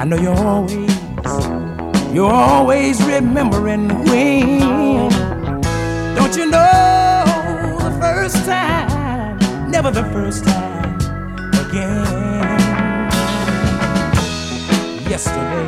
know you're always remembering when. Don't you know the first time, never the first time again. Yesterday